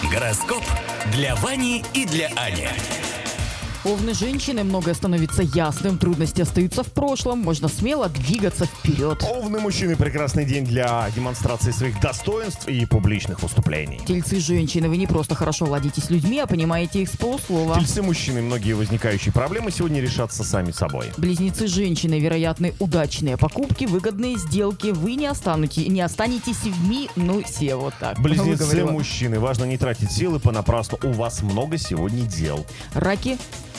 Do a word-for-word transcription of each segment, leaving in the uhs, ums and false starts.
Гороскоп для Вани и для Ани. Овны женщины, многое становится ясным, трудности остаются в прошлом, можно смело двигаться вперед. Овны мужчины — прекрасный день для демонстрации своих достоинств и публичных выступлений. Тельцы женщины, вы не просто хорошо ладите с людьми, а понимаете их с полуслова. Тельцы мужчины — многие возникающие проблемы сегодня решатся сами собой. Близнецы женщины, вероятны удачные покупки, выгодные сделки, вы не, останете, не останетесь в минусе, вот так. Близнецы Выговорила. мужчины, важно не тратить силы понапрасну, у вас много сегодня дел. Раки,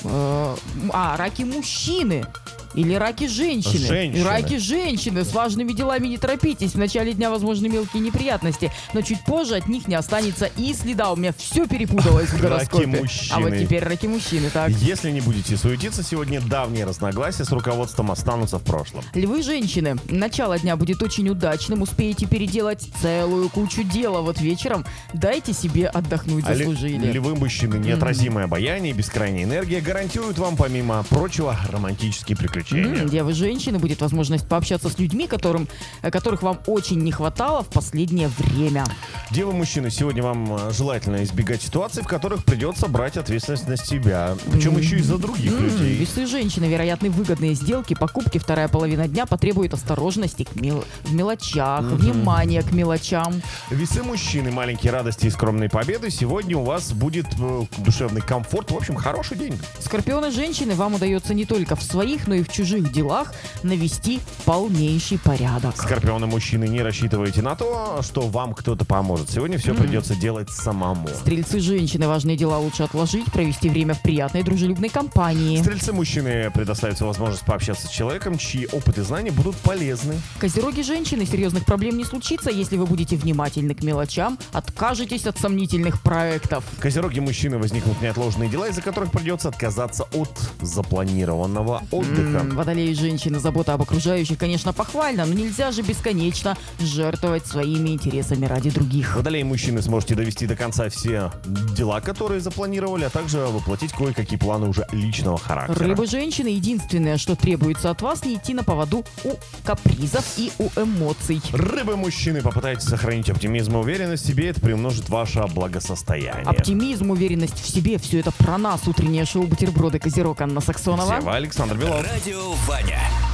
э, а, раки мужчины. Или раки женщины. Женщины. Раки женщины. С важными делами не торопитесь. В начале дня возможны мелкие неприятности, но чуть позже от них не останется и следа. У меня все перепуталось в гороскопе. Раки мужчины. А вот теперь раки мужчины, так. Если не будете суетиться, сегодня давние разногласия с руководством останутся в прошлом. Львы женщины. Начало дня будет очень удачным. Успеете переделать целую кучу дела. Вот вечером дайте себе отдохнуть, А ли- заслужили. Львы мужчины, неотразимое обаяние и бескрайняя энергия гарантируют вам, помимо прочего, романтические приключения. М, Девы женщины, будет возможность пообщаться с людьми, которым, э, которых вам очень не хватало в последнее время. Девы мужчины, сегодня вам э, желательно избегать ситуаций, в которых придется брать ответственность на себя. Причем еще и за других М, людей. Весы женщины, вероятны выгодные сделки, покупки. Вторая половина дня потребует осторожности к мел- в мелочах, внимания к мелочам. Весы мужчины, маленькие радости и скромные победы. Сегодня у вас будет э, душевный комфорт. В общем, хороший день. Скорпионы женщины, вам удается не только в своих, но и в чужих делах навести полнейший порядок. Скорпионы мужчины, не рассчитывайте на то, что вам кто-то поможет. Сегодня все придется делать самому. Стрельцы женщины, важные дела лучше отложить, провести время в приятной дружелюбной компании. Стрельцы мужчины, предоставится возможность пообщаться с человеком, чьи опыт и знания будут полезны. Козероги женщины, серьезных проблем не случится, если вы будете внимательны к мелочам, откажетесь от сомнительных проектов. Козероги мужчины, возникнут неотложные дела, из-за которых придется отказаться от запланированного отдыха. М, Водолеи женщины, забота об окружающих, конечно, похвально, но нельзя же бесконечно жертвовать своими интересами ради других. Водолеи мужчины, сможете довести до конца все дела, которые запланировали, а также воплотить кое-какие планы уже личного характера. Рыбы женщины, единственное, что требуется от вас, не идти на поводу у капризов и у эмоций. Рыбы мужчины, попытайтесь сохранить оптимизм и уверенность в себе, это приумножит ваше благосостояние. Оптимизм, уверенность в себе, все это про нас. Утреннее шоу «Бутерброды», Козерог, Анна Саксонова. Сева, Александр Белов. Радио Ваня.